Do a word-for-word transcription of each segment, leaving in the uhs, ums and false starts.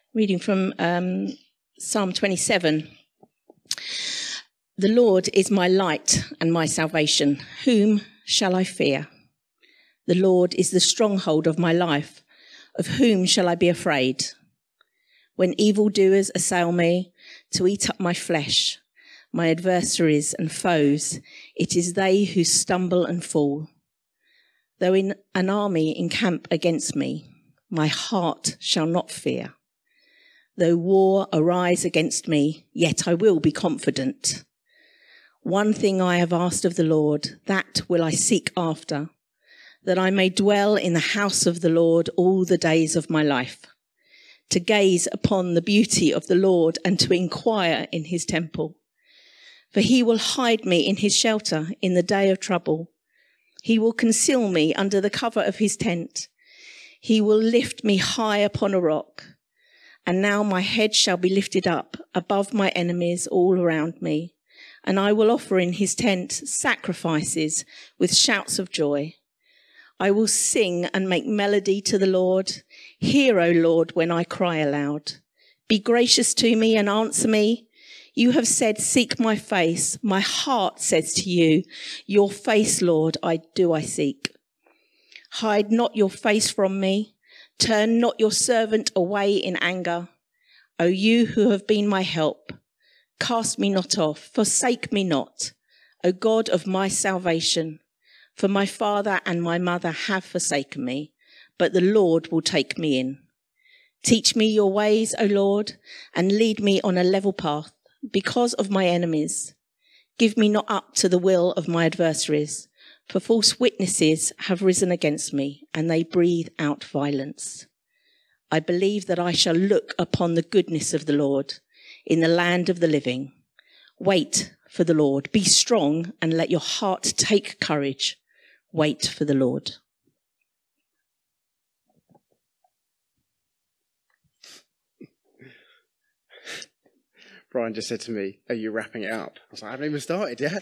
Reading from um, Psalm twenty-seven. The Lord is my light and my salvation. Whom shall I fear? The Lord is the stronghold of my life. Of whom shall I be afraid? When evildoers assail me to eat up my flesh, my adversaries and foes, it is they who stumble and fall. Though in an army encamp against me, my heart shall not fear. Though war arise against me, yet I will be confident. One thing I have asked of the Lord, that will I seek after, that I may dwell in the house of the Lord all the days of my life, to gaze upon the beauty of the Lord and to inquire in his temple. For he will hide me in his shelter in the day of trouble. He will conceal me under the cover of his tent. He will lift me high upon a rock. And now my head shall be lifted up above my enemies all around me. And I will offer in his tent sacrifices with shouts of joy. I will sing and make melody to the Lord. Hear, O Lord, when I cry aloud. Be gracious to me and answer me. You have said, seek my face. My heart says to you, your face, Lord, I do I seek. Hide not your face from me. Turn not your servant away in anger. O you who have been my help, cast me not off, forsake me not, O God of my salvation. For my father and my mother have forsaken me, but the Lord will take me in. Teach me your ways, O Lord, and lead me on a level path because of my enemies. Give me not up to the will of my adversaries. For false witnesses have risen against me, and they breathe out violence. I believe that I shall look upon the goodness of the Lord in the land of the living. Wait for the Lord. Be strong and let your heart take courage. Wait for the Lord. Brian just said to me, are you wrapping it up? I was like, I haven't even started yet.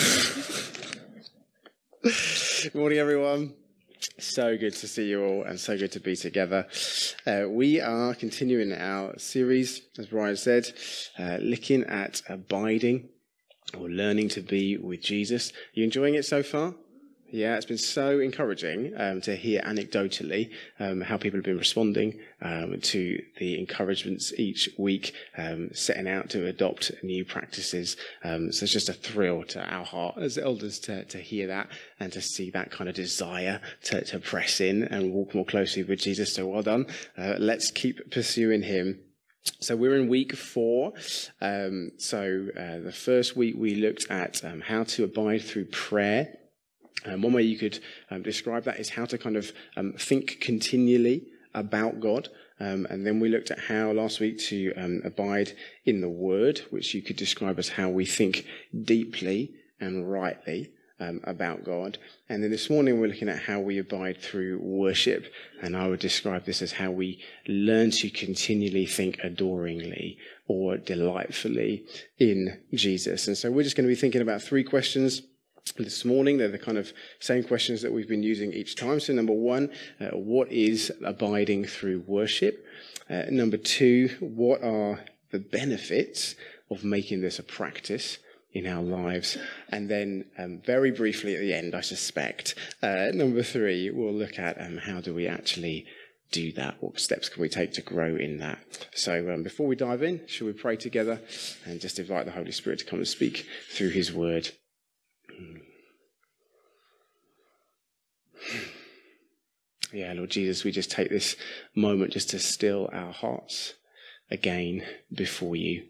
Good morning, everyone. So good to see you all and so good to be together. Uh, we are continuing our series, as Brian said, uh, looking at abiding or learning to be with Jesus. Are you enjoying it so far? Yeah, it's been so encouraging um, to hear anecdotally um, how people have been responding um, to the encouragements each week, um, setting out to adopt new practices. Um, so it's just a thrill to our heart as elders to, to hear that and to see that kind of desire to, to press in and walk more closely with Jesus. So well done. Uh, let's keep pursuing him. So we're in week four. Um, so uh, the first week we looked at um, how to abide through prayer. Um, one way you could um, describe that is how to kind of um, think continually about God. Um, and then we looked at how last week to um, abide in the Word, which you could describe as how we think deeply and rightly um, about God. And then this morning we're looking at how we abide through worship. And I would describe this as how we learn to continually think adoringly or delightfully in Jesus. And so we're just going to be thinking about three questions this morning. They're the kind of same questions that we've been using each time. So number one, uh, what is abiding through worship? Uh, number two, what are the benefits of making this a practice in our lives? And then um, very briefly at the end, I suspect, uh, number three, we'll look at um, how do we actually do that? What steps can we take to grow in that? So um, before we dive in, shall we pray together and just invite the Holy Spirit to come and speak through his word? Yeah, Lord Jesus, we just take this moment just to still our hearts again before you.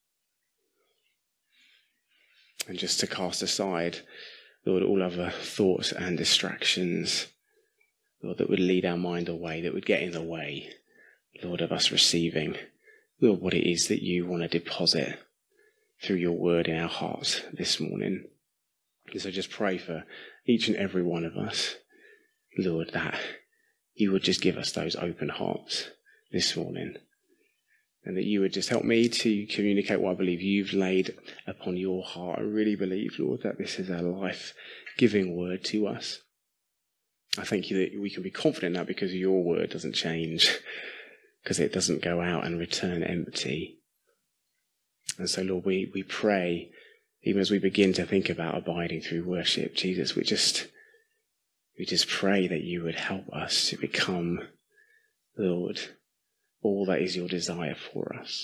And just to cast aside, Lord, all other thoughts and distractions, Lord, that would lead our mind away, that would get in the way, Lord, of us receiving, Lord, what it is that you want to deposit through your word in our hearts this morning. And so just pray for each and every one of us, Lord, that you would just give us those open hearts this morning. And that you would just help me to communicate what I believe you've laid upon your heart. I really believe, Lord, that this is a life-giving word to us. I thank you that we can be confident in that because your word doesn't change. because it doesn't go out and return empty. And so, Lord, we, we pray, even as we begin to think about abiding through worship, Jesus, we just, we just pray that you would help us to become, Lord, all that is your desire for us.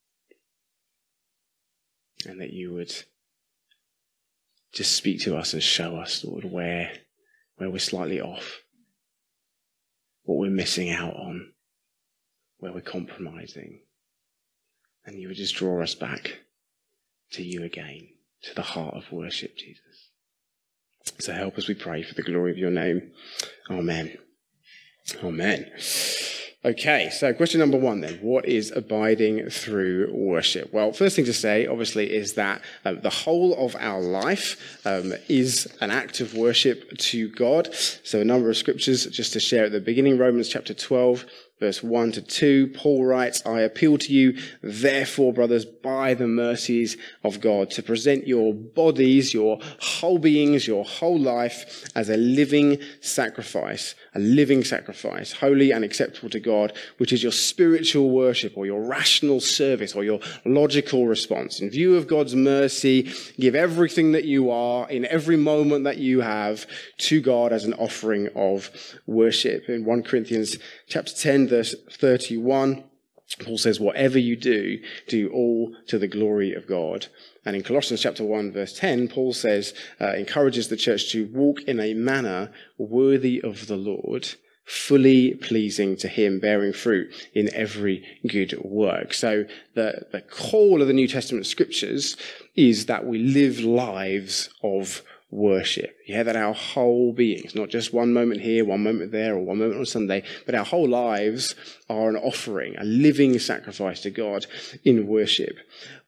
And that you would just speak to us and show us, Lord, where, where we're slightly off, what we're missing out on, where we're compromising. And you would just draw us back to you again, to the heart of worship, Jesus. So help us, we pray, for the glory of your name. Amen. Amen. Okay, so question number one then. What is abiding through worship? Well, first thing to say, obviously, is that um, the whole of our life um, is an act of worship to God. So a number of scriptures just to share at the beginning. Romans chapter twelve, verse one to two, Paul writes, I appeal to you, therefore, brothers, by the mercies of God, to present your bodies, your whole beings, your whole life as a living sacrifice, a living sacrifice, holy and acceptable to God, which is your spiritual worship or your rational service or your logical response. In view of God's mercy, give everything that you are in every moment that you have to God as an offering of worship. In First Corinthians chapter ten, verse thirty-one, Paul says, whatever you do, do all to the glory of God. And in Colossians chapter one, verse ten, Paul says, uh, encourages the church to walk in a manner worthy of the Lord, fully pleasing to him, bearing fruit in every good work. So the, the call of the New Testament scriptures is that we live lives of worship. Yeah, that our whole beings, not just one moment here, one moment there, or one moment on Sunday, but our whole lives are an offering, a living sacrifice to God in worship.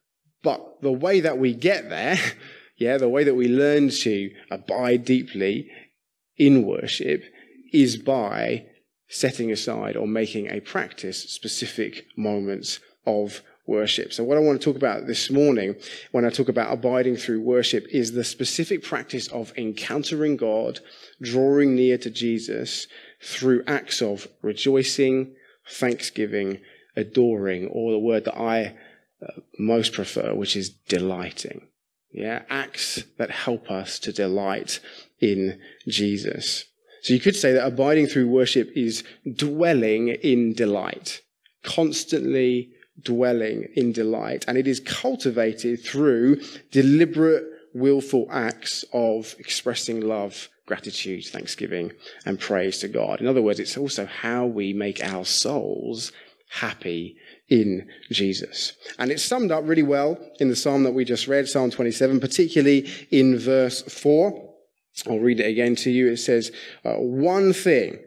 But the way that we get there, yeah, the way that we learn to abide deeply in worship is by setting aside or making a practice specific moments of worship. So what I want to talk about this morning, when I talk about abiding through worship, is the specific practice of encountering God, drawing near to Jesus through acts of rejoicing, thanksgiving, adoring, or the word that I uh, most prefer, which is delighting. Yeah, acts that help us to delight in Jesus. So you could say that abiding through worship is dwelling in delight, constantly dwelling in delight, and it is cultivated through deliberate, willful acts of expressing love, gratitude, thanksgiving, and praise to God. In other words, it's also how we make our souls happy in Jesus. And it's summed up really well in the psalm that we just read, Psalm twenty-seven, particularly in verse four. I'll read it again to you. It says, uh, one thing,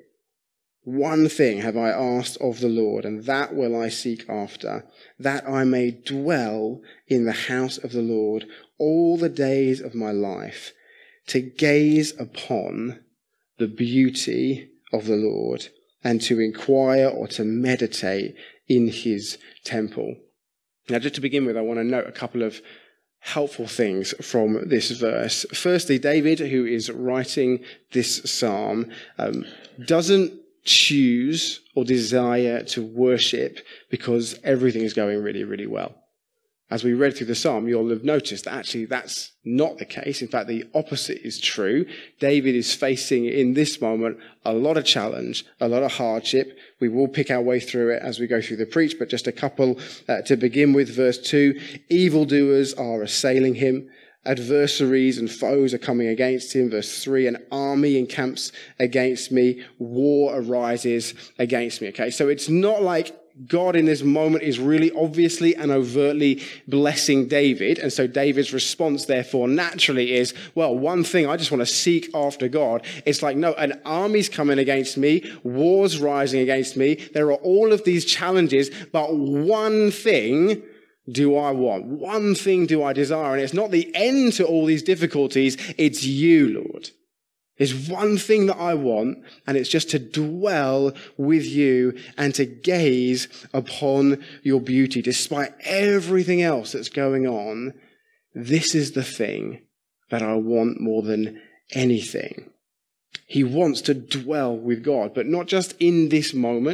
one thing have I asked of the Lord, and that will I seek after, that I may dwell in the house of the Lord all the days of my life, to gaze upon the beauty of the Lord, and to inquire or to meditate in his temple. Now, just to begin with, I want to note a couple of helpful things from this verse. Firstly, David, who is writing this psalm, um, doesn't choose or desire to worship because everything is going really, really well. As we read through the psalm, you'll have noticed that actually that's not the case. In fact, the opposite is true. David is facing in this moment a lot of challenge, a lot of hardship. We will pick our way through it as we go through the preach, but just a couple uh, to begin with. Verse two, evildoers are assailing him. Adversaries and foes are coming against him. Verse three, an army encamps against me. War arises against me. Okay, so it's not like God in this moment is really obviously and overtly blessing David. And so David's response, therefore, naturally is, well, one thing, I just want to seek after God. It's like, no, an army's coming against me. War's rising against me. There are all of these challenges, but one thing do I want? One thing do I desire? And it's not the end to all these difficulties. It's you, Lord. There's one thing that I want, and it's just to dwell with you and to gaze upon your beauty. Despite everything else that's going on, this is the thing that I want more than anything. He wants to dwell with God, but not just in this moment,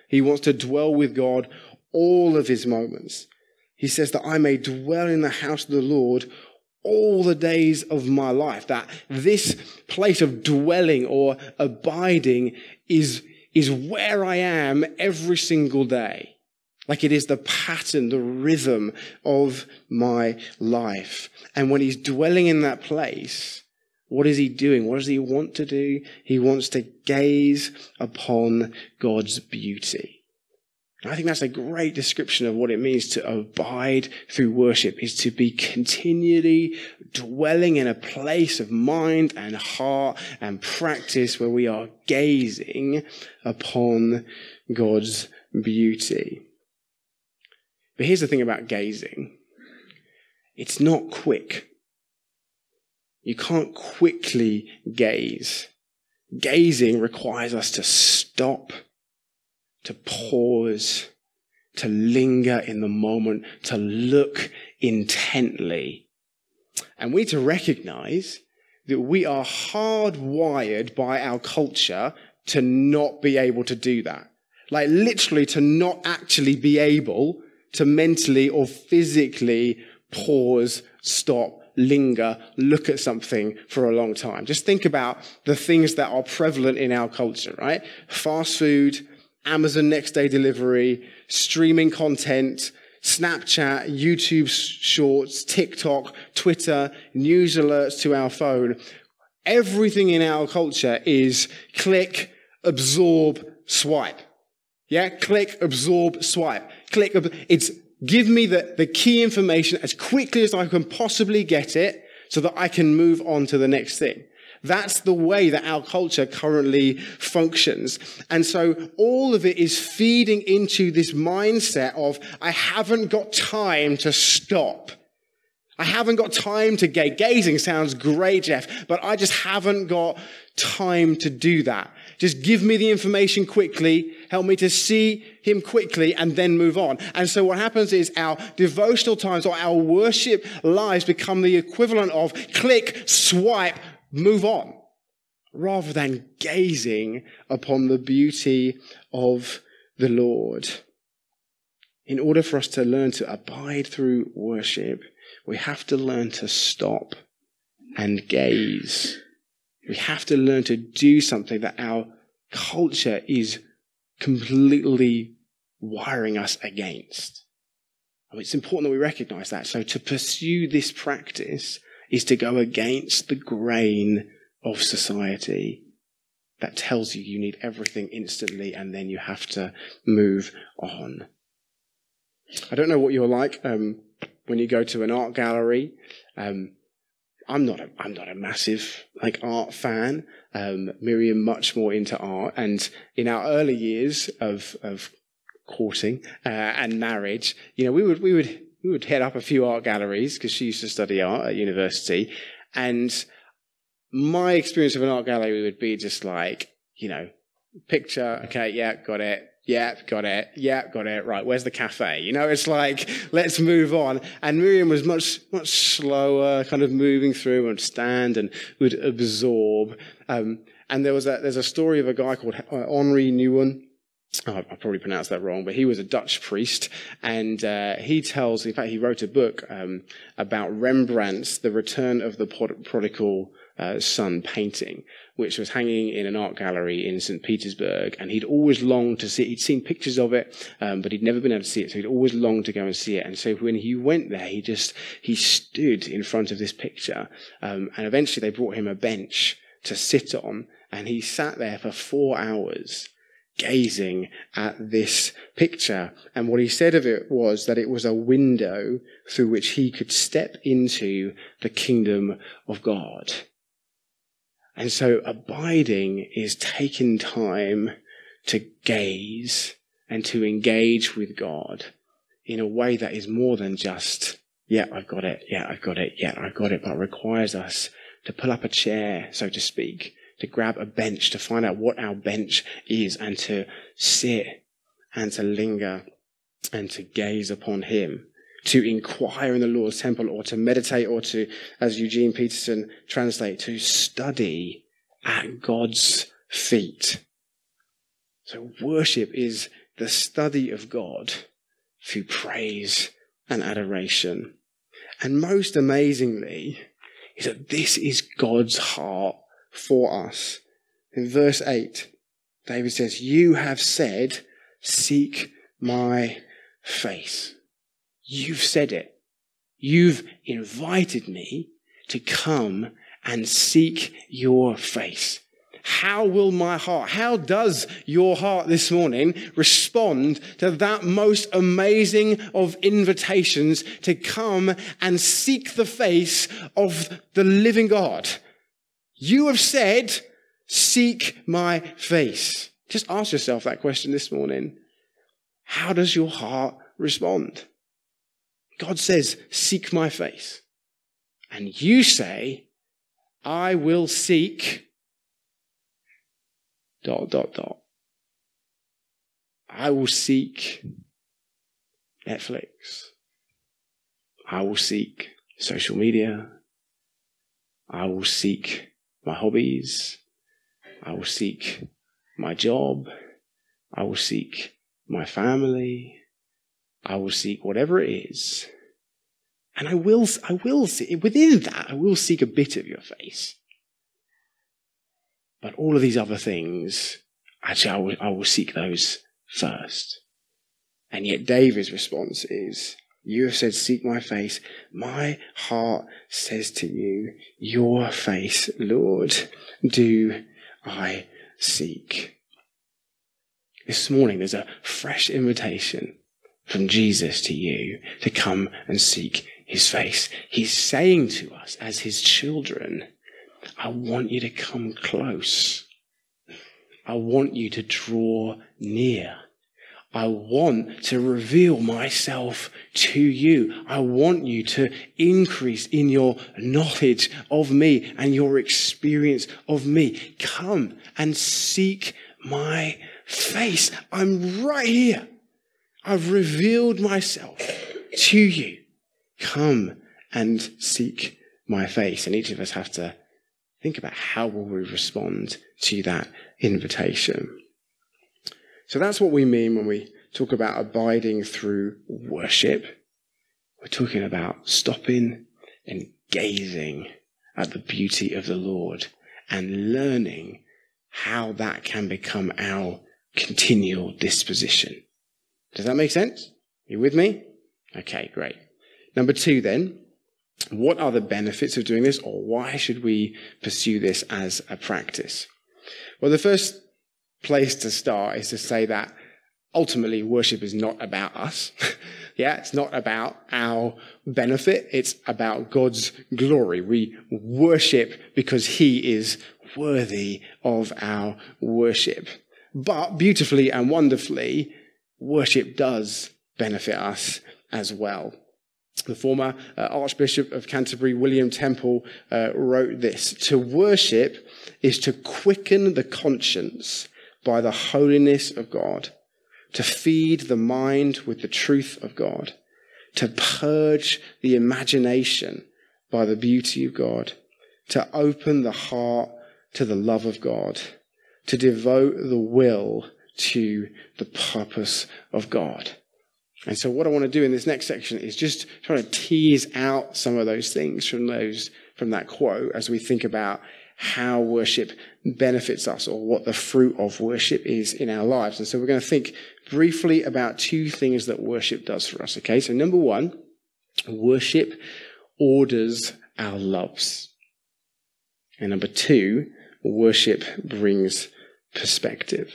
He wants to dwell with God all of his moments. He says that I may dwell in the house of the Lord all the days of my life. That this place of dwelling or abiding is, is where I am every single day. Like it is the pattern, the rhythm of my life. And when he's dwelling in that place, what is he doing? What does he want to do? He wants to gaze upon God's beauty. I think that's a great description of what it means to abide through worship, is to be continually dwelling in a place of mind and heart and practice where we are gazing upon God's beauty. But here's the thing about gazing. It's not quick. You can't quickly gaze. Gazing requires us to stop, to pause, to linger in the moment, to look intently. And we need to recognize that we are hardwired by our culture to not be able to do that. Like literally to not actually be able to mentally or physically pause, stop, linger, look at something for a long time. Just think about the things that are prevalent in our culture, right? Fast food, Amazon next day delivery, streaming content, Snapchat, YouTube shorts, TikTok, Twitter, news alerts to our phone. Everything in our culture is click, absorb, swipe. Yeah, click, absorb, swipe. Click, it's give me the, the key information as quickly as I can possibly get it so that I can move on to the next thing. That's the way that our culture currently functions. And so all of it is feeding into this mindset of, I haven't got time to stop. I haven't got time to gaze. Gazing sounds great, Jeff, but I just haven't got time to do that. Just give me the information quickly, help me to see him quickly, and then move on. And so what happens is our devotional times or our worship lives become the equivalent of click, swipe, move on, rather than gazing upon the beauty of the Lord. In order for us to learn to abide through worship, we have to learn to stop and gaze. We have to learn to do something that our culture is completely wiring us against. I mean, it's important that we recognize that. So to pursue this practice is to go against the grain of society that tells you you need everything instantly and then you have to move on. I don't know what you're like um, when you go to an art gallery. Um, I'm not a, I'm not a massive like art fan. Um, Miriam much more into art, and in our early years of of courting uh, and marriage, you know, we would we would we would head up a few art galleries because she used to study art at university, and my experience of an art gallery would be just like, you know, picture, okay, yeah, got it. Yeah, got it. Yeah, got it. Right, where's the cafe? You know, it's like, let's move on. And Miriam was much, much slower, kind of moving through and stand and would absorb. Um, and there was a, there's a story of a guy called Henri Nouwen. Oh, I probably pronounced that wrong, but he was a Dutch priest. And uh, he tells, in fact, he wrote a book um, about Rembrandt's The Return of the Prodigal Uh, son painting, which was hanging in an art gallery in Saint Petersburg, and he'd always longed to see it. He'd seen pictures of it, um, but he'd never been able to see it, so he'd always longed to go and see it. And so when he went there, he just he stood in front of this picture, um, and eventually they brought him a bench to sit on, and he sat there for four hours gazing at this picture. And what he said of it was that it was a window through which he could step into the kingdom of God. And so abiding is taking time to gaze and to engage with God in a way that is more than just, yeah, I've got it, yeah, I've got it, yeah, I've got it, but requires us to pull up a chair, so to speak, to grab a bench, to find out what our bench is, and to sit and to linger and to gaze upon him. To inquire in the Lord's temple, or to meditate, or to, as Eugene Peterson translates, to study at God's feet. So worship is the study of God through praise and adoration. And most amazingly is that this is God's heart for us. In verse eight, David says, "You have said, seek my face." You've said it. You've invited me to come and seek your face. How will my heart, how does your heart this morning respond to that most amazing of invitations to come and seek the face of the living God? You have said, seek my face. Just ask yourself that question this morning. How does your heart respond? God says, seek my face. And you say, I will seek dot, dot, dot. I will seek Netflix. I will seek social media. I will seek my hobbies. I will seek my job. I will seek my family. I will seek whatever it is. And I will, I will see, within that, I will seek a bit of your face. But all of these other things, actually, I will, I will seek those first. And yet David's response is, you have said, seek my face. My heart says to you, your face, Lord, do I seek. This morning, there's a fresh invitation from Jesus to you to come and seek his face. He's saying to us as his children, I want you to come close. I want you to draw near. I want to reveal myself to you. I want you to increase in your knowledge of me and your experience of me. Come and seek my face. I'm right here. I've revealed myself to you. Come and seek my face. And each of us have to think about how will we respond to that invitation. So that's what we mean when we talk about abiding through worship. We're talking about stopping and gazing at the beauty of the Lord and learning how that can become our continual disposition. Does that make sense? You with me? Okay, great. Number two then, what are the benefits of doing this, or why should we pursue this as a practice? Well, the first place to start is to say that ultimately worship is not about us. Yeah, it's not about our benefit. It's about God's glory. We worship because he is worthy of our worship. But beautifully and wonderfully, worship does benefit us as well. The former uh, Archbishop of Canterbury, William Temple, uh, wrote this: to worship is to quicken the conscience by the holiness of God, to feed the mind with the truth of God, to purge the imagination by the beauty of God, to open the heart to the love of God, to devote the will to the purpose of God. And so what I want to do in this next section is just try to tease out some of those things from those from that quote as we think about how worship benefits us, or what the fruit of worship is in our lives. And so we're going to think briefly about two things that worship does for us. Okay, so number one, worship orders our loves. And number two, worship brings perspective.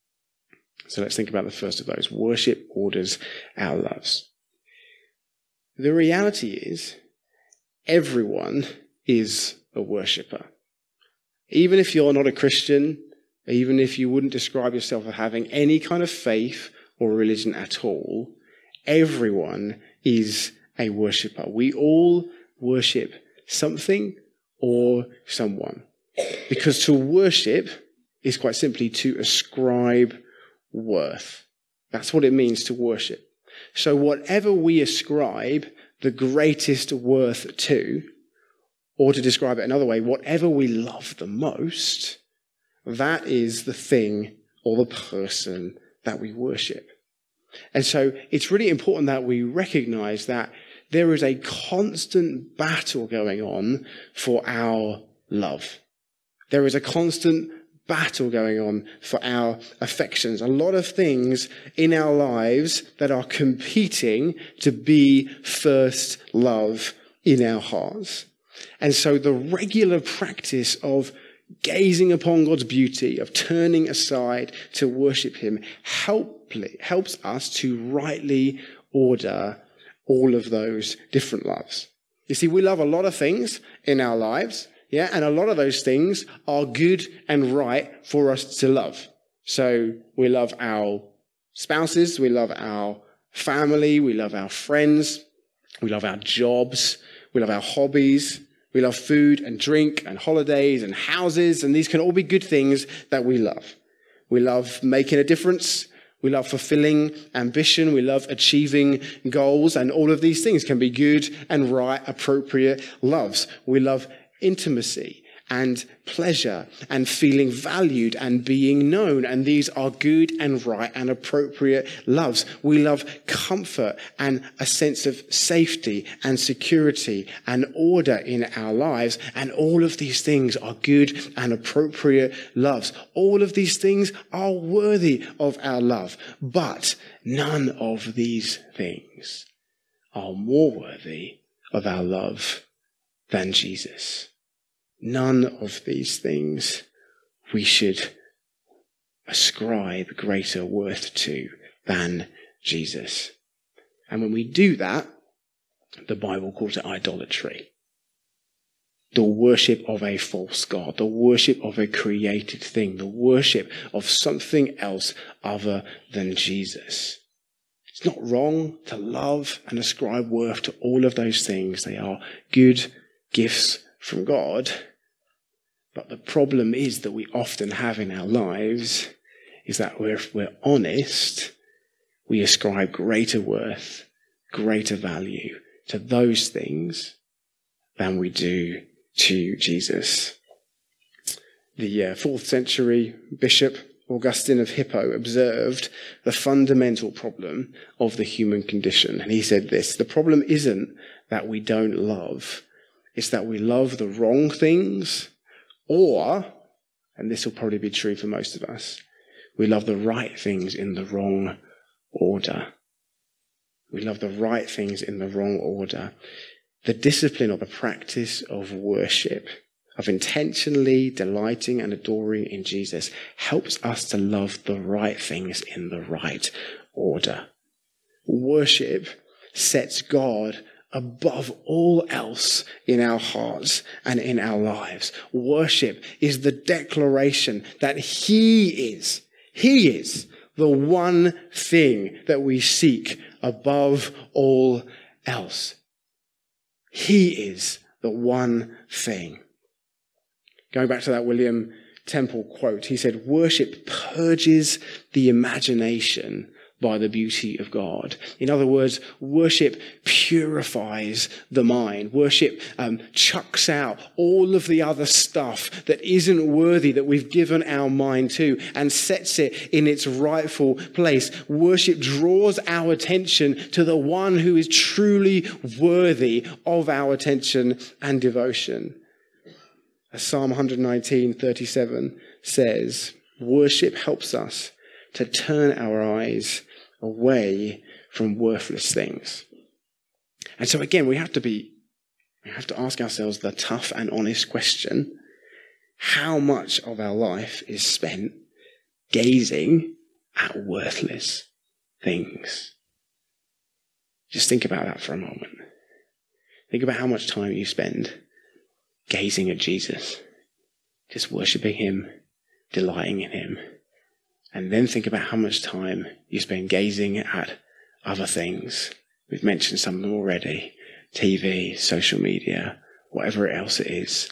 So let's think about the first of those. Worship orders our loves. The reality is, everyone is a worshipper. Even if you're not a Christian, even if you wouldn't describe yourself as having any kind of faith or religion at all, everyone is a worshipper. We all worship something or someone. Because to worship is quite simply to ascribe worth. That's what it means to worship. So whatever we ascribe the greatest worth to, or to describe it another way, whatever we love the most, that is the thing or the person that we worship. And so it's really important that we recognize that there is a constant battle going on for our love. There is a constant battle going on for our affections. A lot of things in our lives that are competing to be first love in our hearts. And so the regular practice of gazing upon God's beauty, of turning aside to worship him, help, helps us to rightly order all of those different loves. You see, we love a lot of things in our lives, yeah, and a lot of those things are good and right for us to love. So we love our spouses, we love our family, we love our friends, we love our jobs, we love our hobbies, we love food and drink and holidays and houses, and these can all be good things that we love. We love making a difference. We love fulfilling ambition. We love achieving goals. And all of these things can be good and right, appropriate loves. We love intimacy and pleasure and feeling valued and being known. And these are good and right and appropriate loves. We love comfort and a sense of safety and security and order in our lives. And all of these things are good and appropriate loves. All of these things are worthy of our love. But none of these things are more worthy of our love than Jesus. None of these things we should ascribe greater worth to than Jesus. And when we do that, the Bible calls it idolatry. The worship of a false god, the worship of a created thing, the worship of something else other than Jesus. It's not wrong to love and ascribe worth to all of those things. They are good gifts from God. But the problem is that we often have in our lives is that if we're honest, we ascribe greater worth, greater value to those things than we do to Jesus. The uh, fourth century bishop Augustine of Hippo observed the fundamental problem of the human condition. And he said this: the problem isn't that we don't love, it's that we love the wrong things. Or, and this will probably be true for most of us, we love the right things in the wrong order. We love the right things in the wrong order. The discipline or the practice of worship, of intentionally delighting and adoring in Jesus, helps us to love the right things in the right order. Worship sets God above all else in our hearts and in our lives. Worship is the declaration that he is, he is the one thing that we seek above all else. He is the one thing. Going back to that William Temple quote, he said, worship purges the imagination by the beauty of God. In other words, worship purifies the mind. Worship um, chucks out all of the other stuff that isn't worthy that we've given our mind to and sets it in its rightful place. Worship draws our attention to the one who is truly worthy of our attention and devotion. As Psalm one nineteen thirty-seven says, worship helps us to turn our eyes away from worthless things. And so again, we have to be, we have to ask ourselves the tough and honest question: how much of our life is spent gazing at worthless things? Just think about that for a moment. Think about how much time you spend gazing at Jesus, just worshipping him, delighting in him. And then think about how much time you spend gazing at other things. We've mentioned some of them already. T V, social media, whatever else it is.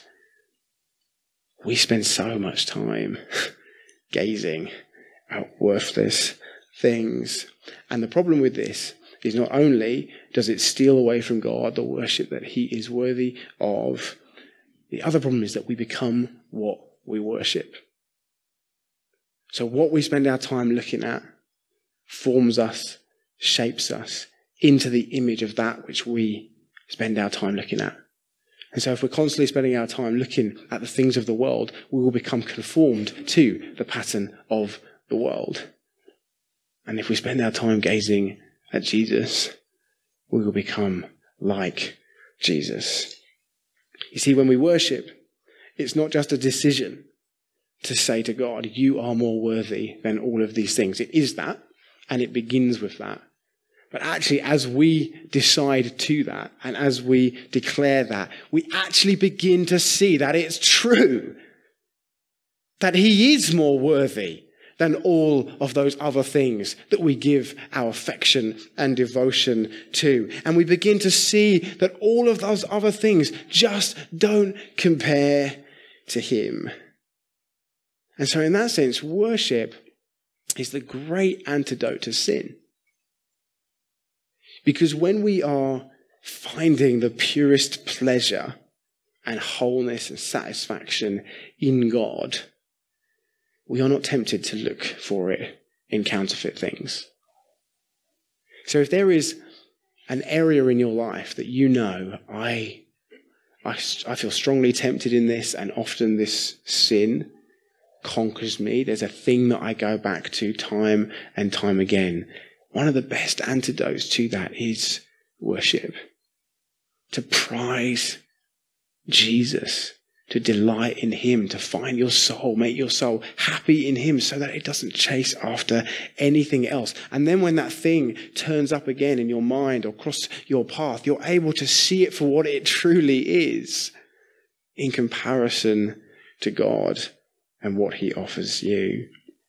We spend so much time gazing at worthless things. And the problem with this is not only does it steal away from God the worship that he is worthy of, the other problem is that we become what we worship. So what we spend our time looking at, forms us, shapes us into the image of that which we spend our time looking at. And so if we're constantly spending our time looking at the things of the world, we will become conformed to the pattern of the world. And if we spend our time gazing at Jesus, we will become like Jesus. You see, when we worship, it's not just a decision to say to God, you are more worthy than all of these things. It is that, and it begins with that. But actually, as we decide to that, and as we declare that, we actually begin to see that it's true. That he is more worthy than all of those other things that we give our affection and devotion to. And we begin to see that all of those other things just don't compare to him. And so in that sense, worship is the great antidote to sin. Because when we are finding the purest pleasure and wholeness and satisfaction in God, we are not tempted to look for it in counterfeit things. So if there is an area in your life that you know, I, I, I feel strongly tempted in this, and often this sin conquers me, there's a thing that I go back to time and time again, one of the best antidotes to that is worship. To prize Jesus, to delight in him, to find your soul, make your soul happy in him so that it doesn't chase after anything else. And then when that thing turns up again in your mind or across your path, you're able to see it for what it truly is in comparison to God and what he offers you.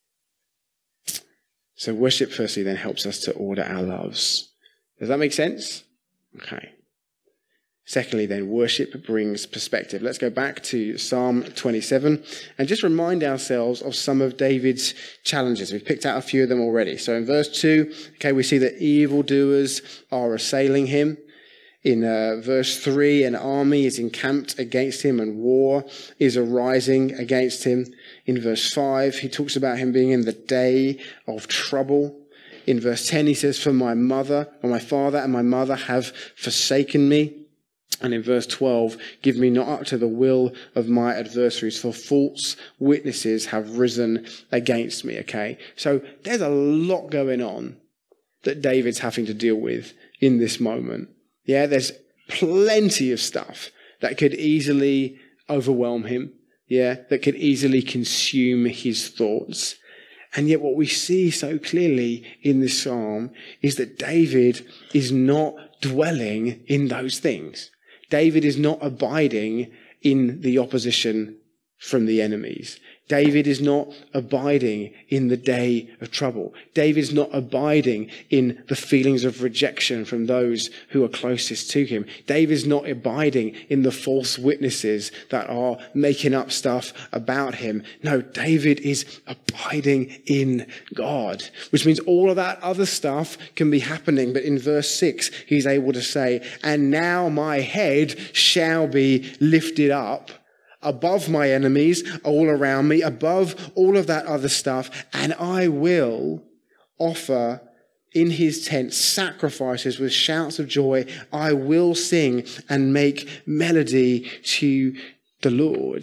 So worship firstly then helps us to order our loves. Does that make sense? Okay. Secondly then, worship brings perspective. Let's go back to Psalm twenty-seven and just remind ourselves of some of David's challenges. We've picked out a few of them already. So in verse two, okay, we see that evildoers are assailing him. In uh, verse three, an army is encamped against him and war is arising against him. In verse five, he talks about him being in the day of trouble. In verse ten, he says, for my mother, or my father and my mother have forsaken me. And in verse twelve, give me not up to the will of my adversaries, for false witnesses have risen against me. Okay, so there's a lot going on that David's having to deal with in this moment. Yeah, there's plenty of stuff that could easily overwhelm him. Yeah, that could easily consume his thoughts. And yet what we see so clearly in this psalm is that David is not dwelling in those things. David is not abiding in the opposition from the enemies. David is not abiding in the day of trouble. David is not abiding in the feelings of rejection from those who are closest to him. David is not abiding in the false witnesses that are making up stuff about him. No, David is abiding in God, which means all of that other stuff can be happening. But in verse six, he's able to say, and now my head shall be lifted up above my enemies all around me, above all of that other stuff, and I will offer in his tent sacrifices with shouts of joy. I will sing and make melody to the Lord.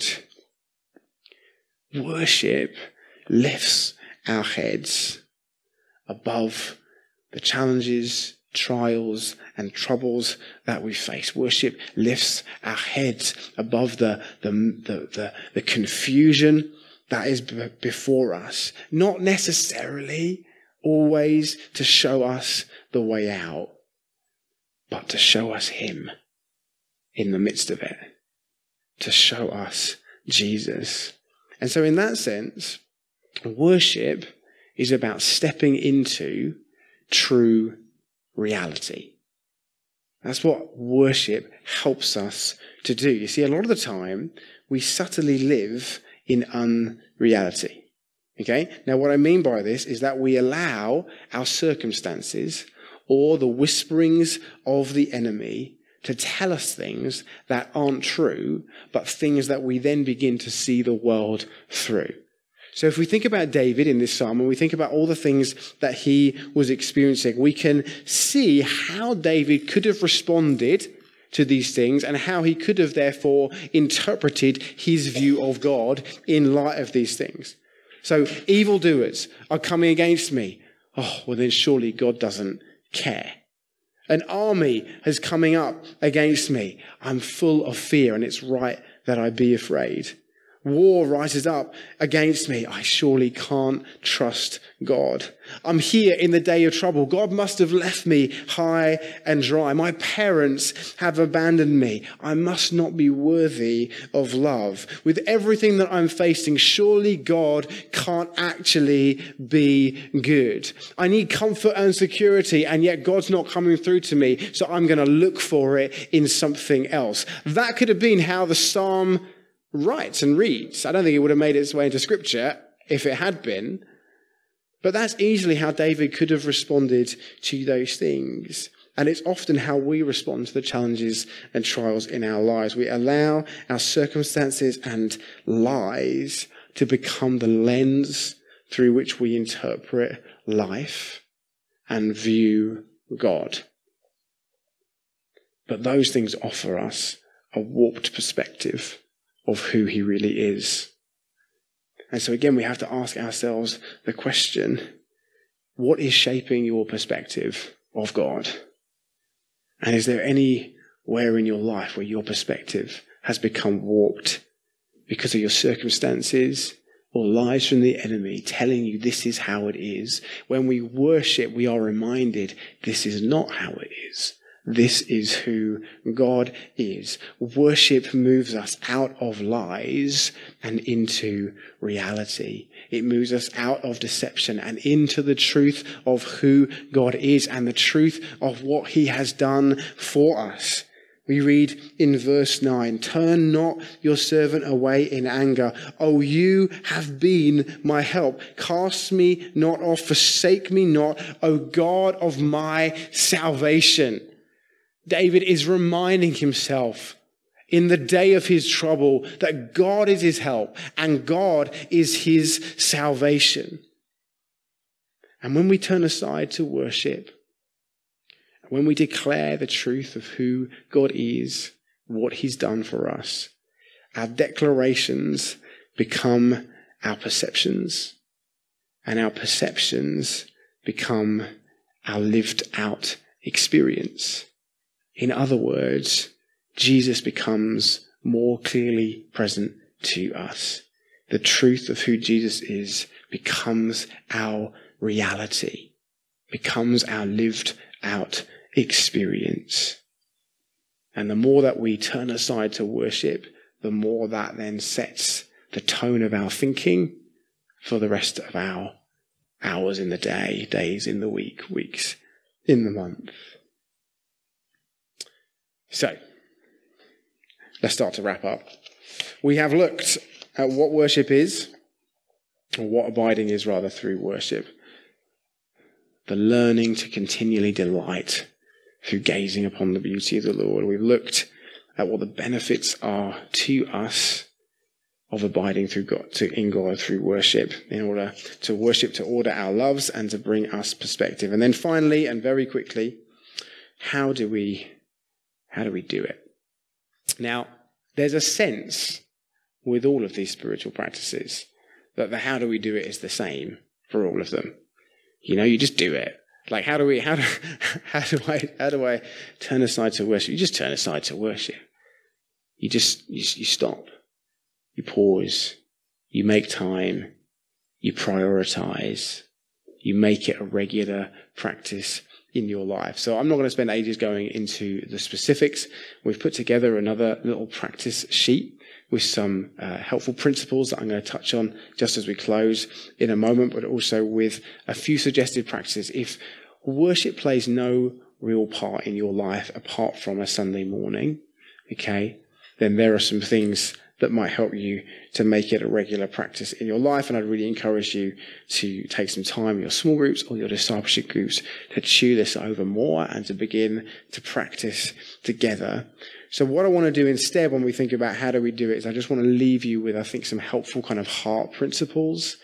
Worship lifts our heads above the challenges, trials and troubles that we face. Worship lifts our heads above the, the, the, the, the confusion that is b- before us. Not necessarily always to show us the way out, but to show us him in the midst of it. To show us Jesus. And so in that sense, worship is about stepping into true reality. That's what worship helps us to do. You see, a lot of the time, we subtly live in unreality. Okay? Now, what I mean by this is that we allow our circumstances or the whisperings of the enemy to tell us things that aren't true, but things that we then begin to see the world through. So if we think about David in this psalm, and we think about all the things that he was experiencing, we can see how David could have responded to these things and how he could have therefore interpreted his view of God in light of these things. So evildoers are coming against me. Oh, well then surely God doesn't care. An army is coming up against me. I'm full of fear, and it's right that I be afraid. War rises up against me. I surely can't trust God. I'm here in the day of trouble. God must have left me high and dry. My parents have abandoned me. I must not be worthy of love. With everything that I'm facing, surely God can't actually be good. I need comfort and security, and yet God's not coming through to me, so I'm going to look for it in something else. That could have been how the psalm writes and reads. I don't think it would have made its way into scripture if it had been. But that's easily how David could have responded to those things. And it's often how we respond to the challenges and trials in our lives. We allow our circumstances and lies to become the lens through which we interpret life and view God. But those things offer us a warped perspective of who he really is. And so again, we have to ask ourselves the question, what is shaping your perspective of God? And is there anywhere in your life where your perspective has become warped because of your circumstances or lies from the enemy telling you this is how it is? When we worship, we are reminded this is not how it is. This is who God is. Worship moves us out of lies and into reality. It moves us out of deception and into the truth of who God is and the truth of what he has done for us. We read in verse nine, "Turn not your servant away in anger. O you have been my help. Cast me not off, forsake me not, O God of my salvation." David is reminding himself in the day of his trouble that God is his help and God is his salvation. And when we turn aside to worship, when we declare the truth of who God is, what he's done for us, our declarations become our perceptions, and our perceptions become our lived out experience. In other words, Jesus becomes more clearly present to us. The truth of who Jesus is becomes our reality, becomes our lived out experience. And the more that we turn aside to worship, the more that then sets the tone of our thinking for the rest of our hours in the day, days in the week, weeks in the month. So, let's start to wrap up. We have looked at what worship is, or what abiding is rather, through worship. The learning to continually delight through gazing upon the beauty of the Lord. We've looked at what the benefits are to us of abiding through God, to, in God through worship, in order to worship, to order our loves and to bring us perspective. And then finally, and very quickly, how do we How do we do it? Now, there's a sense with all of these spiritual practices that the how do we do it is the same for all of them. You know, you just do it. Like, how do we, how do, how do I, how do I turn aside to worship? You just turn aside to worship. You just, you, you stop. You pause. You make time. You prioritize. You make it a regular practice in your life. So I'm not going to spend ages going into the specifics. We've put together another little practice sheet with some uh, helpful principles that I'm going to touch on just as we close in a moment, but also with a few suggested practices. If worship plays no real part in your life apart from a Sunday morning, okay, then there are some things that might help you to make it a regular practice in your life. And I'd really encourage you to take some time in your small groups or your discipleship groups to chew this over more and to begin to practice together. So what I want to do instead when we think about how do we do it is I just want to leave you with, I think, some helpful kind of heart principles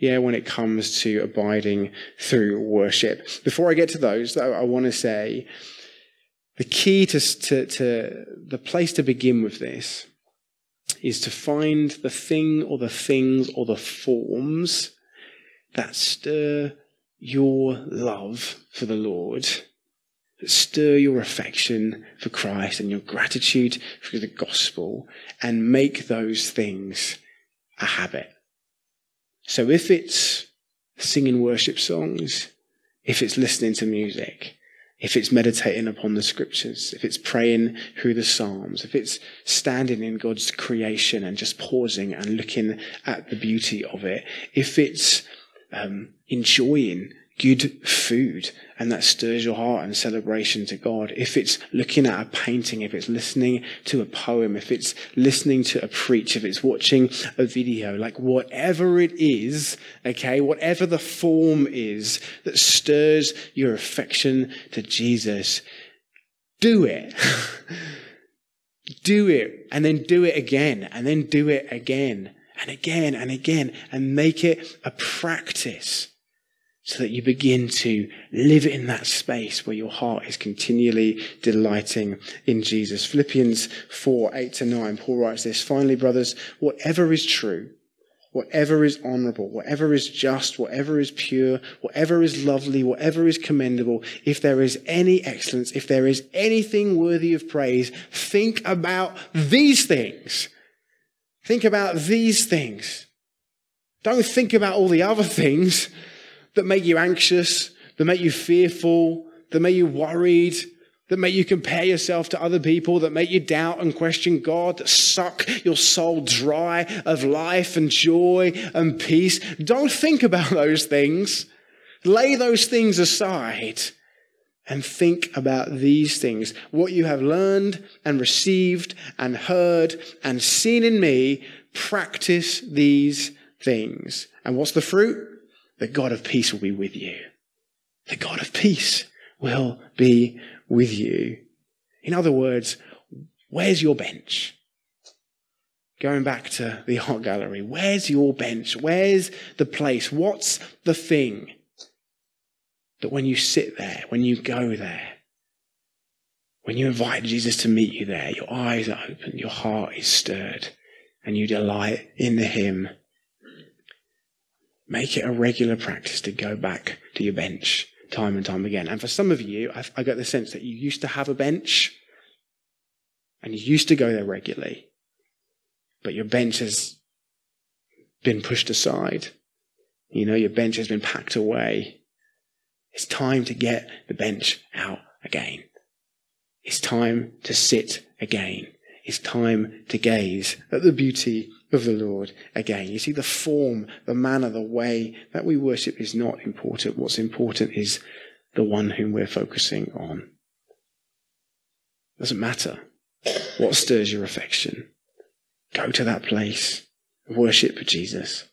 yeah, when it comes to abiding through worship. Before I get to those, though, I want to say the key to, to, to the place to begin with this is to find the thing or the things or the forms that stir your love for the Lord, that stir your affection for Christ and your gratitude for the gospel, and make those things a habit. So if it's singing worship songs, if it's listening to music, if it's meditating upon the scriptures, if it's praying through the Psalms, if it's standing in God's creation and just pausing and looking at the beauty of it, if it's um, enjoying good food and that stirs your heart and celebration to God, if it's looking at a painting, if it's listening to a poem, if it's listening to a preach, if it's watching a video, like whatever it is, okay, whatever the form is that stirs your affection to Jesus, do it. Do it, and then do it again, and then do it again, and again, and again, and make it a practice, so that you begin to live in that space where your heart is continually delighting in Jesus. Philippians four, eight to nine, Paul writes this, "Finally, brothers, whatever is true, whatever is honorable, whatever is just, whatever is pure, whatever is lovely, whatever is commendable, if there is any excellence, if there is anything worthy of praise, think about these things." Think about these things. Don't think about all the other things that make you anxious, that make you fearful, that make you worried, that make you compare yourself to other people, that make you doubt and question God, that suck your soul dry of life and joy and peace. Don't think about those things. Lay those things aside and think about these things. What you have learned and received and heard and seen in me, practice these things. And what's the fruit? The God of peace will be with you. The God of peace will be with you. In other words, where's your bench? Going back to the art gallery, where's your bench? Where's the place? What's the thing that when you sit there, when you go there, when you invite Jesus to meet you there, your eyes are open, your heart is stirred, and you delight in him? Make it a regular practice to go back to your bench time and time again. And for some of you, I've, I got the sense that you used to have a bench and you used to go there regularly, but your bench has been pushed aside. You know, your bench has been packed away. It's time to get the bench out again. It's time to sit again. It's time to gaze at the beauty of the Lord again. You see, the form, the manner, the way that we worship is not important. What's important is the one whom we're focusing on. It doesn't matter what stirs your affection. Go to that place. Worship Jesus.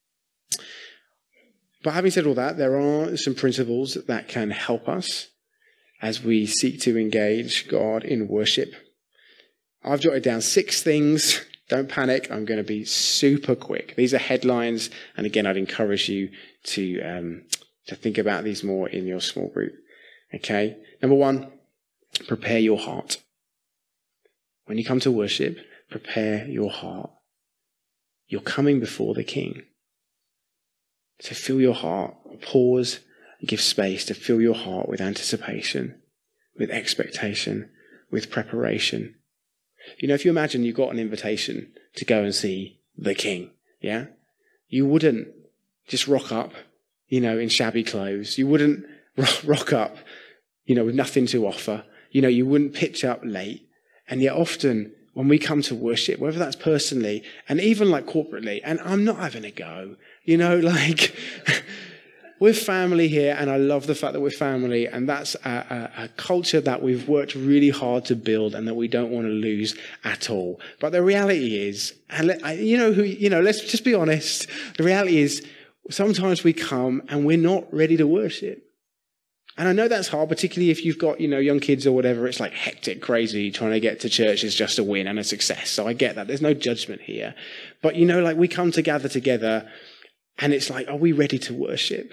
But having said all that, there are some principles that can help us as we seek to engage God in worship. I've jotted down six things. Don't panic. I'm going to be super quick. These are headlines. And again, I'd encourage you to, um, to think about these more in your small group. Okay. Number one, prepare your heart. When you come to worship, prepare your heart. You're coming before the King. So fill your heart. Pause and give space to fill your heart with anticipation, with expectation, with preparation. You know, if you imagine you got an invitation to go and see the King, yeah? You wouldn't just rock up, you know, in shabby clothes. You wouldn't rock up, you know, with nothing to offer. You know, you wouldn't pitch up late. And yet often when we come to worship, whether that's personally and even like corporately, and I'm not having a go, you know, like we're family here, and I love the fact that we're family, and that's a, a, a culture that we've worked really hard to build and that we don't want to lose at all. But the reality is, and let, you know, who, you know, let's just be honest. The reality is sometimes we come and we're not ready to worship. And I know that's hard, particularly if you've got, you know, young kids or whatever. It's like hectic, crazy, trying to get to church is just a win and a success. So I get that. There's no judgment here. But, you know, like we come to gather together And it's like, are we ready to worship?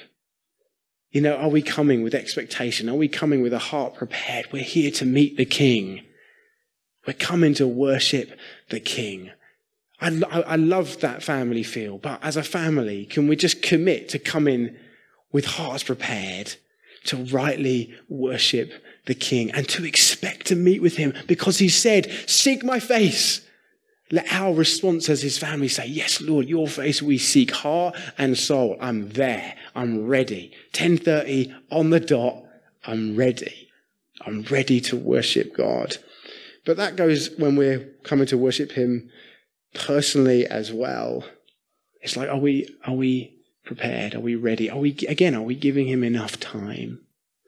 You know, are we coming with expectation? Are we coming with a heart prepared? We're here to meet the King. We're coming to worship the King. I, I, I love that family feel, but as a family, can we just commit to coming with hearts prepared to rightly worship the King and to expect to meet with him? Because he said, seek my face. Let our response as his family say, yes, Lord, your face we seek, heart and soul. I'm there. I'm ready. ten thirty on the dot. I'm ready. I'm ready to worship God. But that goes when we're coming to worship him personally as well. It's like, are we, are we prepared? Are we ready? Are we, again, are we giving him enough time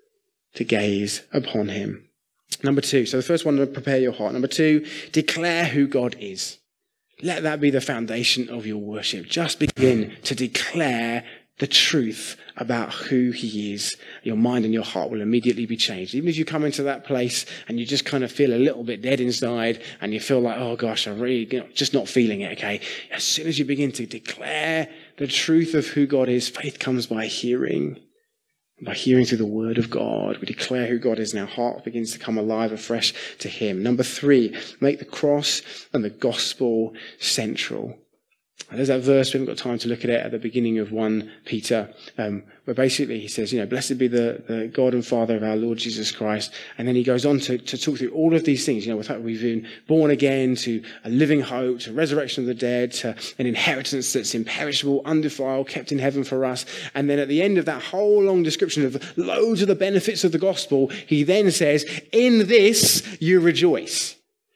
to gaze upon him? Number two, so the first one, prepare your heart. Number two, declare who God is. Let that be the foundation of your worship. Just begin to declare the truth about who he is. Your mind and your heart will immediately be changed. Even as you come into that place and you just kind of feel a little bit dead inside and you feel like, oh gosh, I'm really you know, just not feeling it, okay? As soon as you begin to declare the truth of who God is, faith comes by hearing. By hearing through the word of God, we declare who God is and our heart begins to come alive afresh to him. Number three, make the cross and the gospel central. And there's that verse, we haven't got time to look at it, at the beginning of First Peter, um, where basically he says, you know, blessed be the, the God and Father of our Lord Jesus Christ. And then he goes on to, to talk through all of these things, you know, with how we've been born again, to a living hope, to resurrection of the dead, to an inheritance that's imperishable, undefiled, kept in heaven for us. And then at the end of that whole long description of loads of the benefits of the gospel, he then says, in this you rejoice.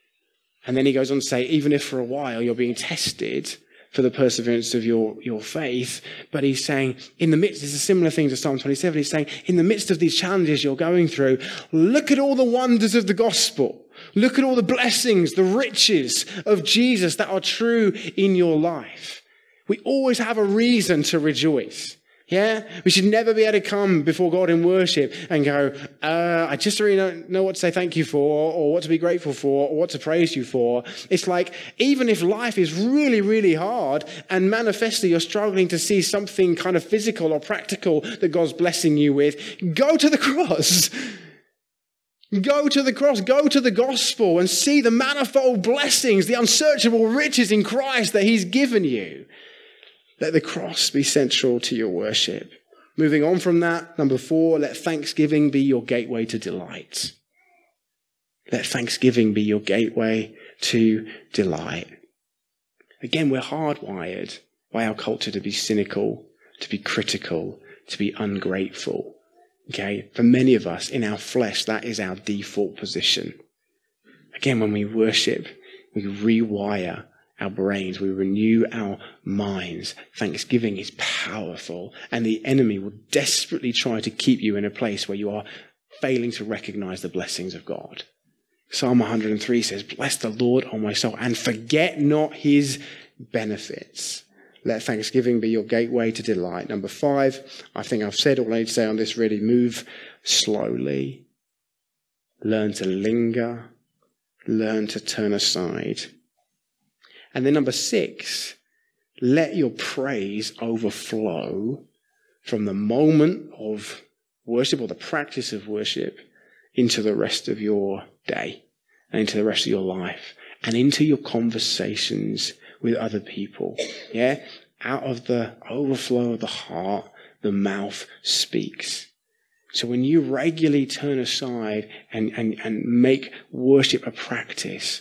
And then he goes on to say, even if for a while you're being tested for the perseverance of your, your faith. But he's saying, in the midst, it's a similar thing to Psalm twenty-seven. He's saying, in the midst of these challenges you're going through, look at all the wonders of the gospel. Look at all the blessings, the riches of Jesus that are true in your life. We always have a reason to rejoice. Yeah, we should never be able to come before God in worship and go, uh, I just really don't know what to say thank you for, or what to be grateful for, or what to praise you for. It's like, even if life is really, really hard and manifestly you're struggling to see something kind of physical or practical that God's blessing you with, go to the cross. Go to the cross, go to the gospel and see the manifold blessings, the unsearchable riches in Christ that he's given you. Let the cross be central to your worship. Moving on from that, number four, let thanksgiving be your gateway to delight. Let thanksgiving be your gateway to delight. Again, we're hardwired by our culture to be cynical, to be critical, to be ungrateful. Okay, for many of us in our flesh, that is our default position. Again, when we worship, we rewire our brains, we renew our minds. Thanksgiving is powerful, and the enemy will desperately try to keep you in a place where you are failing to recognize the blessings of God. Psalm one hundred three says, bless the Lord, O my soul, and forget not his benefits. Let thanksgiving be your gateway to delight. Number five, I think I've said all I need to say on this really. Move slowly. Learn to linger. Learn to turn aside. And then number six, let your praise overflow from the moment of worship or the practice of worship into the rest of your day and into the rest of your life and into your conversations with other people. Yeah? Out of the overflow of the heart, the mouth speaks. So when you regularly turn aside and, and, and make worship a practice,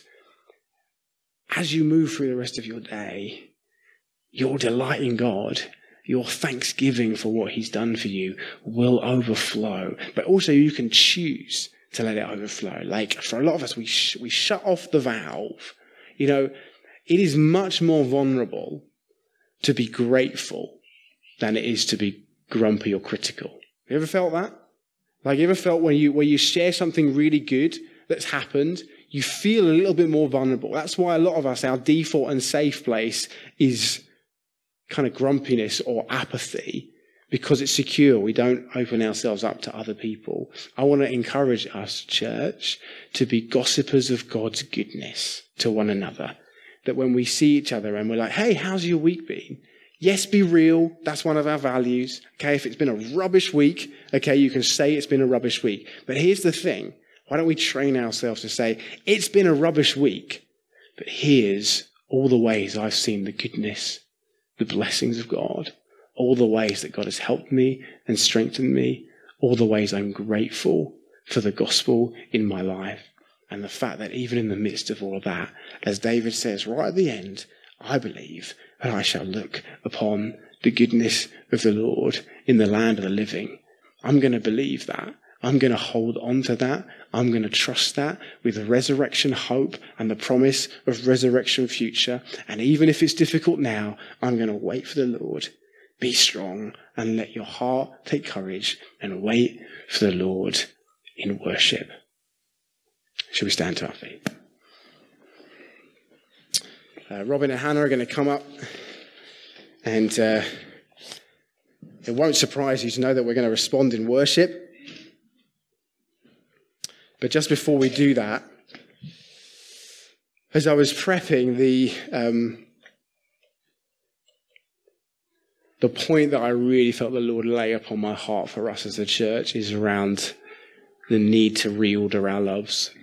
as you move through the rest of your day, your delight in God, your thanksgiving for what he's done for you will overflow. But also you can choose to let it overflow. Like for a lot of us, we sh- we shut off the valve. You know, it is much more vulnerable to be grateful than it is to be grumpy or critical. You ever felt that? Like you ever felt when you when you share something really good that's happened, you feel a little bit more vulnerable. That's why a lot of us, our default and safe place is kind of grumpiness or apathy, because it's secure. We don't open ourselves up to other people. I want to encourage us, church, to be gossipers of God's goodness to one another. That when we see each other and we're like, hey, how's your week been? Yes, be real. That's one of our values. Okay, if it's been a rubbish week, okay, you can say it's been a rubbish week. But here's the thing. Why don't we train ourselves to say, it's been a rubbish week, but here's all the ways I've seen the goodness, the blessings of God, all the ways that God has helped me and strengthened me, all the ways I'm grateful for the gospel in my life. And the fact that even in the midst of all of that, as David says right at the end, I believe that I shall look upon the goodness of the Lord in the land of the living. I'm going to believe that. I'm going to hold on to that. I'm going to trust that with resurrection hope and the promise of resurrection future. And even if it's difficult now, I'm going to wait for the Lord. Be strong and let your heart take courage and wait for the Lord in worship. Shall we stand to our feet? Uh, Robin and Hannah are going to come up, and uh, it won't surprise you to know that we're going to respond in worship. But just before we do that, as I was prepping, the um, the point that I really felt the Lord lay upon my heart for us as a church is around the need to reorder our loves.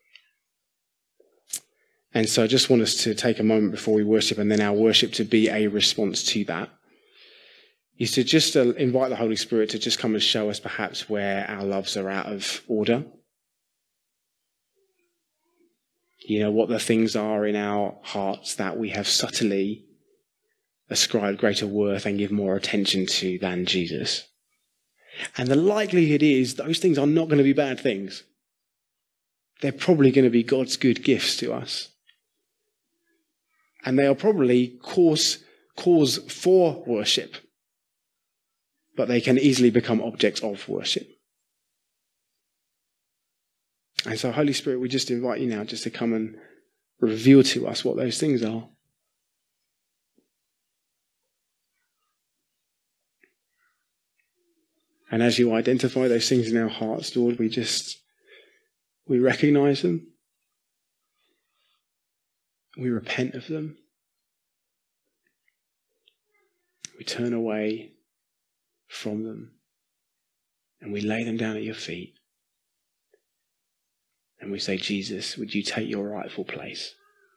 And so I just want us to take a moment before we worship, and then our worship to be a response to that, is to just uh, invite the Holy Spirit to just come and show us perhaps where our loves are out of order. You know, what the things are in our hearts that we have subtly ascribed greater worth and give more attention to than Jesus. And the likelihood is those things are not going to be bad things. They're probably going to be God's good gifts to us. And they are probably cause, cause for worship. But they can easily become objects of worship. And so, Holy Spirit, we just invite you now just to come and reveal to us what those things are. And as you identify those things in our hearts, Lord, we just, we recognize them. We repent of them. We turn away from them. And we lay them down at your feet. And we say, Jesus, would you take your rightful place?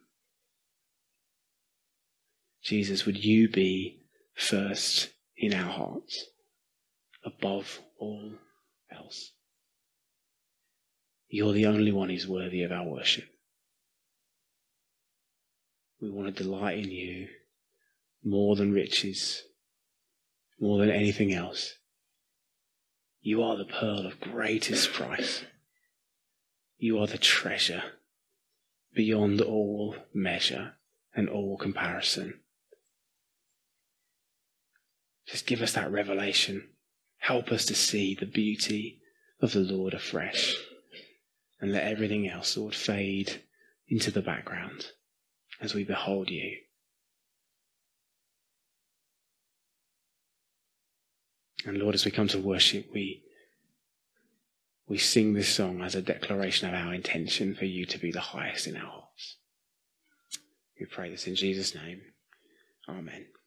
Jesus, would you be first in our hearts, above all else? You're the only one who's worthy of our worship. We want to delight in you more than riches, more than anything else. You are the pearl of greatest price. You are the treasure beyond all measure and all comparison. Just give us that revelation. Help us to see the beauty of the Lord afresh. And let everything else, Lord, fade into the background as we behold you. And Lord, as we come to worship, we we sing this song as a declaration of our intention for you to be the highest in our hearts. We pray this in Jesus' name. Amen.